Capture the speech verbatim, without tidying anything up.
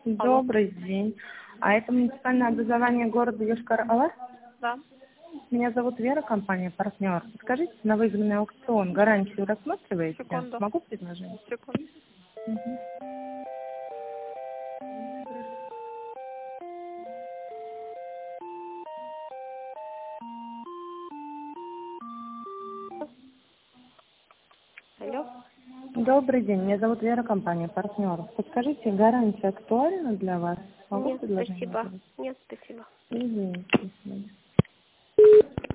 Алло. Добрый день. А это муниципальное образование города Йошкар-Олы? Да. Меня зовут Вера, компания «Партнер». Скажите, на выигранный аукцион гарантию рассматриваете? Секунду. Могу предложить? Секунду. Мгм. Алло. Добрый день. Меня зовут Вера, компания «Партнер». Подскажите, гарантия актуальна для вас? Могу Нет, предложение спасибо. сделать? Нет, спасибо. Извините.